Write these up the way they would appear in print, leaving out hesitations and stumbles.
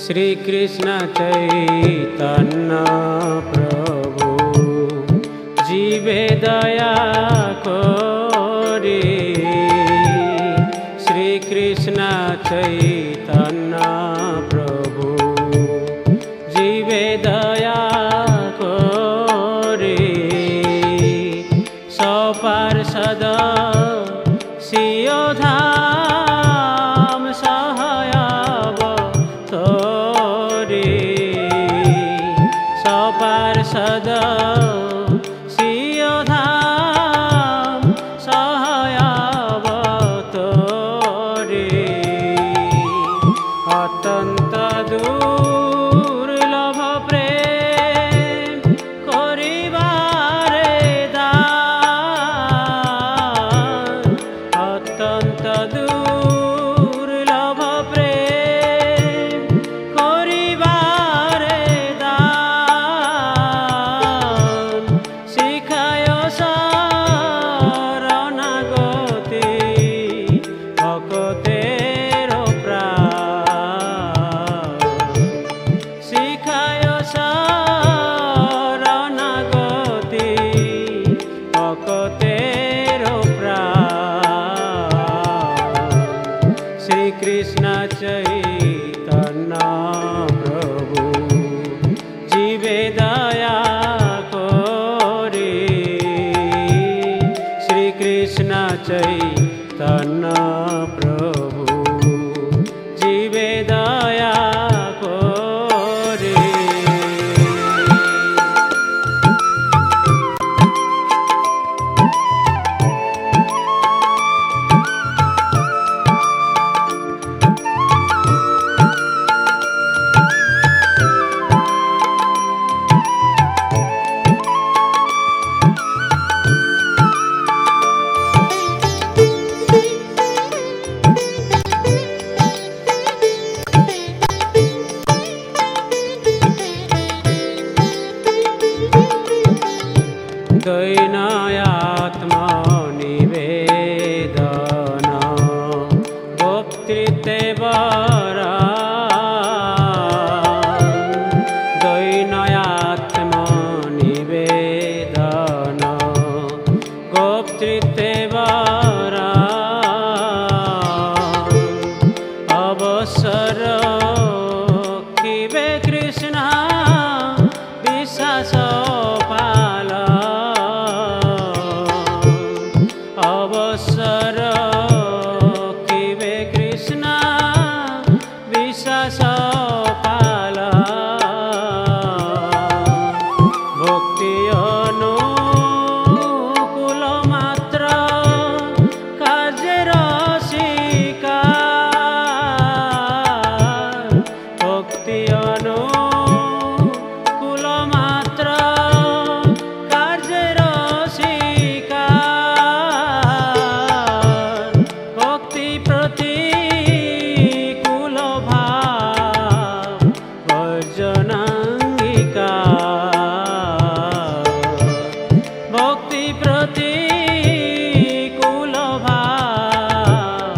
श्री कृष्ण चैतन्य प्रभु जीवे दया करे। श्री कृष्ण चैतन्य प्रभु जीवे दया करे। सपार्षद सियोधाम सहायवतरे। सपार्षद सियोधाम सहायवतरे। अत्यंत दुर्लभ प्रेम करिबारे दान। अत्यंत दुर्लभ प्रेम करिबारे दान। शिखाय शरणागति भक्तेर प्राण। शिखाय शरणागति भक्तेर प्राण। श्री कृष्ण चैतन्य प्रभु जीवे दया करे। श्री कृष्ण चैतन्य प्रभु जीवे दया करे। दैनायात्मनिवेदन भोक्तृत्वरा। दैनायात्मनिवेदन गोप्तृत्वरा। अवसर किवे कृष्ण विश्वास पाल। अवसर किवे कृष्ण विश्वास पाल। भक्ति अनुकूल मात्र कार्यर शिकार। भक्ति अनुकूल मात्र कार्यर शिकार। भक्ति प्रतिकूल भाव वर्जनांगीकार। भक्ति प्रतिकूल भाव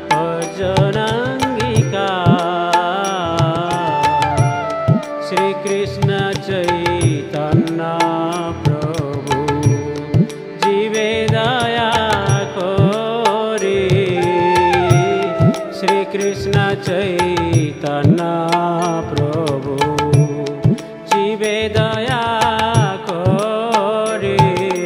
वर्जनांगीकार। श्री कृष्ण चैतन्य प्रभु जीवे दया करे। श्री कृष्ण चैतन्य प्रभु जीवे दया करे।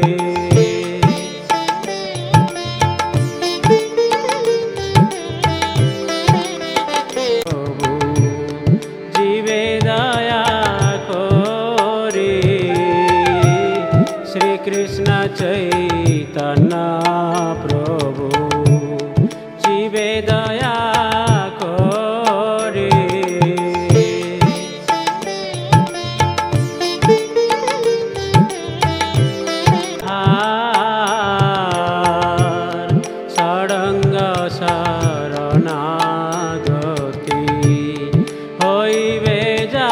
प्रभु जीवे दया करे। श्री कृष्ण चैतन्य प्रभु जीवे दया करे। षडंग शरणागति हईबे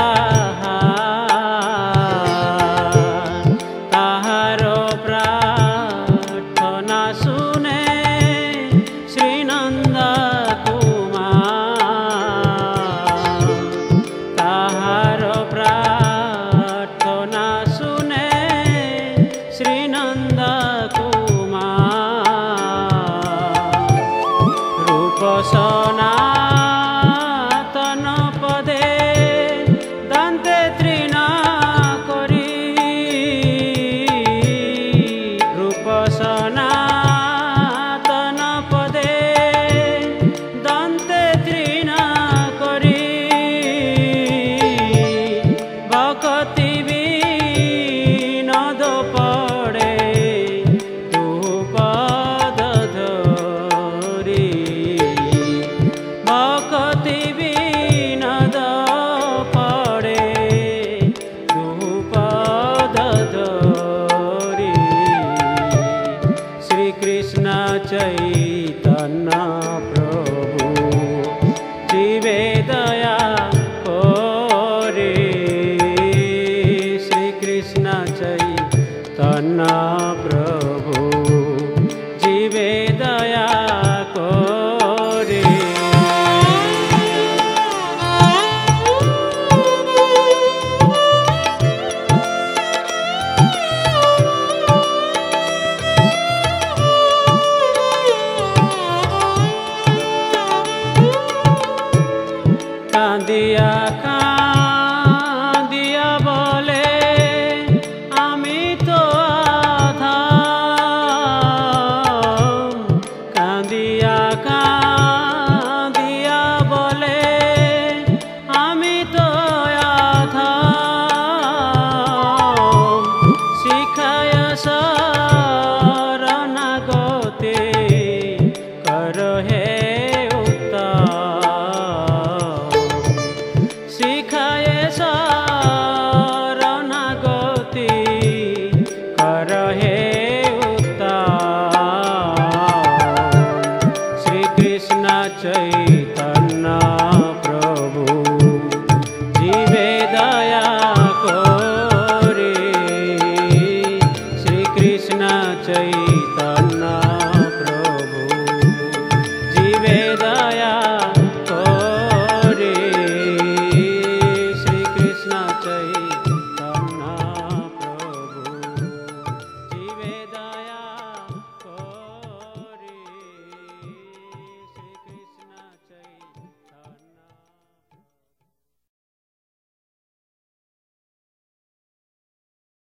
जाहार। ताहार प्रार्थना सुने श्रीनंद को नंद कुमार रूप सनातन पदे दंते तृण करी रूप सनातन पदे दंते तृण करी भक्ति विनोद पड़े तू पद धरी भक्ति विनोद पड़े तू पद धरी श्री कृष्ण चैतन्य प्रभु जीवे दया करे श्री कृष्ण चैतन्य प्रभु जीवे दया करे कांदिया कांदिया बोले आमी तो अधम कांदिया कांदिया बोले आमी तो अधम शिखाय शरणागते कर हे शिखाय शरणागति कर हे उत्तम श्री कृष्ण चैतन्य प्रभु जीवे दया करे श्री कृष्ण चैतन्य